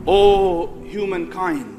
O humankind,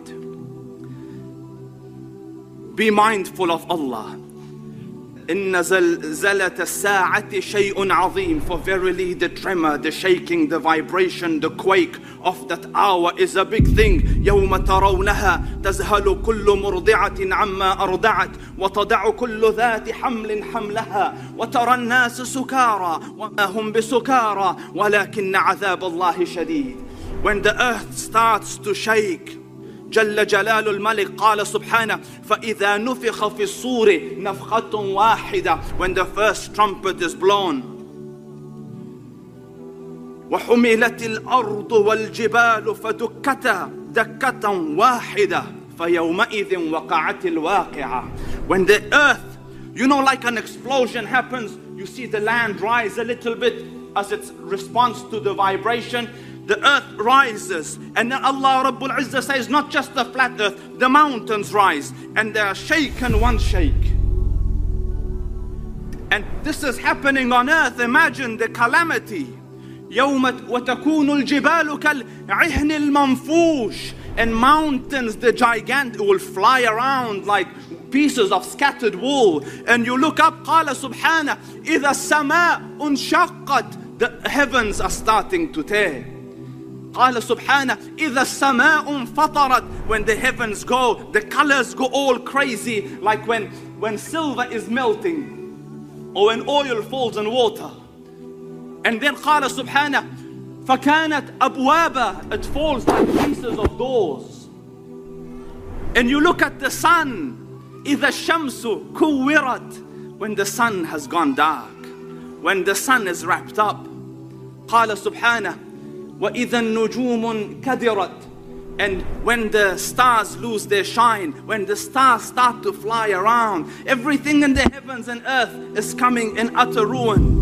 be mindful of Allah. إن زلزلة الساعة شيء عظيم. For verily the tremor, the shaking, the vibration, the quake of that hour is a big thing. يوم ترونها تذهل كل مرضعة عما أرضعت وتضع كل ذات حمل حملها وترى الناس سكارى وما هم بسكارى ولكن عذاب الله شديد. When the earth starts to shake, جل جلال الملك قال سبحانه فإذا نفخ في الصور نفخة واحدة. When the first trumpet is blown. وحملت الأرض والجبال فدكتا دكة واحدة فيومئذ وقعت الواقعة. When the earth, like an explosion happens, you see the land rise a little bit as its response to the vibration. The earth rises, and then Allah Rabbul Izzah says, not just the flat earth, the mountains rise, and they are shaken one shake. And this is happening on earth. Imagine the calamity. يوم وتكون الجبال كالعهن المنفوش. And mountains, the gigantic, will fly around like pieces of scattered wool. And you look up, قال سبحانه إذا السماء انشقت. The heavens are starting to tear. قال سبحانه إذا السماء انفطرت. When the heavens go, the colors go all crazy, like when silver is melting or when oil falls in water. And then قال سبحانه فكانت أبوابا. It falls like pieces of doors. And you look at the sun, إذا الشمس كورت. When the sun has gone dark, when the sun is wrapped up. قال سبحانه وَإِذَا النُّجُومُ كَدِرَتْ. And when the stars lose their shine, when the stars start to fly around, everything in the heavens and earth is coming in utter ruin.